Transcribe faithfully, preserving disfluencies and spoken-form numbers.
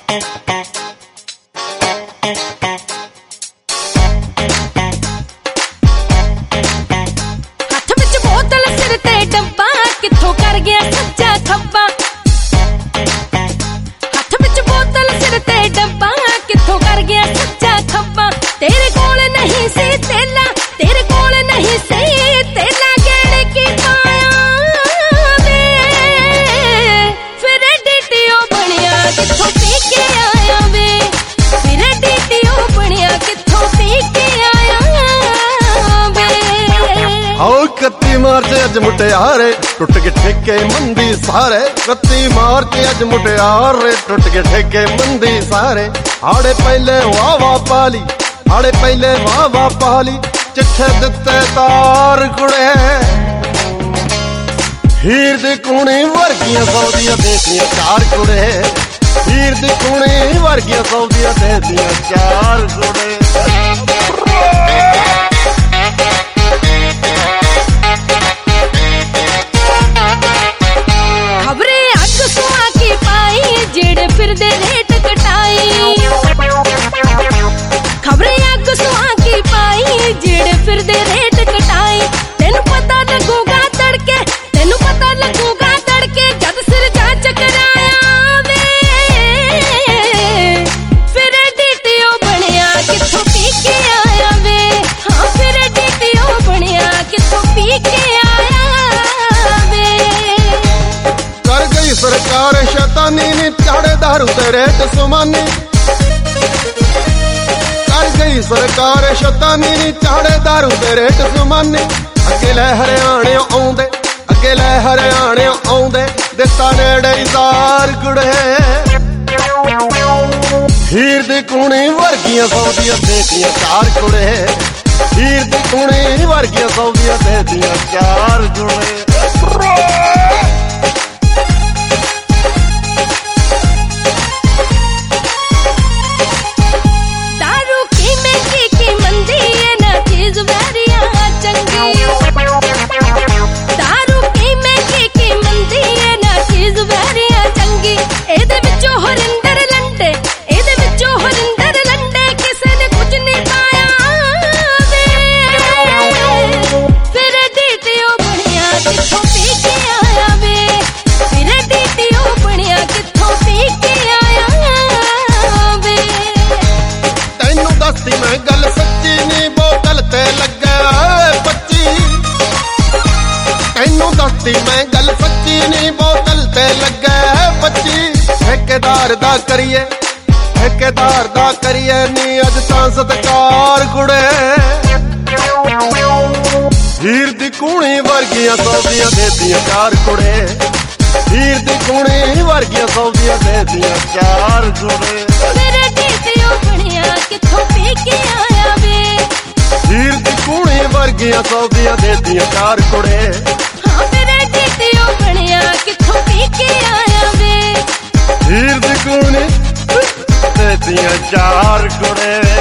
कत्ती मार्च अज मुटियारे टुट के ठेके मंदी सारे। कत्ती मार्च अज मुटियारे टुट के ठेके मंदी सारे। आड़े पहले वाह वाह पाली, आड़े पहले वाह वाह पाली, चिट्ठे दिते तार कुड़े। हीर दी कुणी वर्गियां सौदियां देतियां चार कुड़े। हीर दी कुणी वर्गियां सौदियां देतियां चार कुड़े। फिरदे रेट कटाई खबरे अग सुहा की पाई जेड़े फिरदे रेट कटाई। तेनू पता लगूगा तड़के, तेनू पता लगूगा तड़के जब सिर जा चकराया वे। फिर डीटीओ बनया किथों पी के आया वे। हाँ फिर डीटीओ बनया किथों पी के आया वे। कर गई सरकार शैतानी नी चाड़े दारू ते रेट सुमानी। कर गई सरकार शैतानी नी चाड़े दारू ते रेट सुमानी। अगे लै हरियाणे आउंदे, अगे लै हरियाणे आउंदे दिता नेड़े तार कुड़े। हीर दी कुणी वर्गियां सौदियां देतियां चार कुड़े। हीर दी कुणी वर्गियां सौदियां देतियां चार कुड़े। मैं गल सच्ची नहीं बोतल ते लगे बच्ची। ठेकेदार दा करिए, ठेकेदार दा करिए नी अज तां सत्कार कुड़े। हीर दी कुणी वर्गियां सौदियां देतियां चार कुड़े। हीर दी कुणी वर्गियां सौदियां देतियां चार कुड़े। मेरे डीटीओ बनया किथों पी के आया वे। हीर दी कुणी वर्गियां सौदियां देतियां चार कुड़े। बनया किथों पी के आया वे। हीर दी कुणी देतियां चार कुड़े।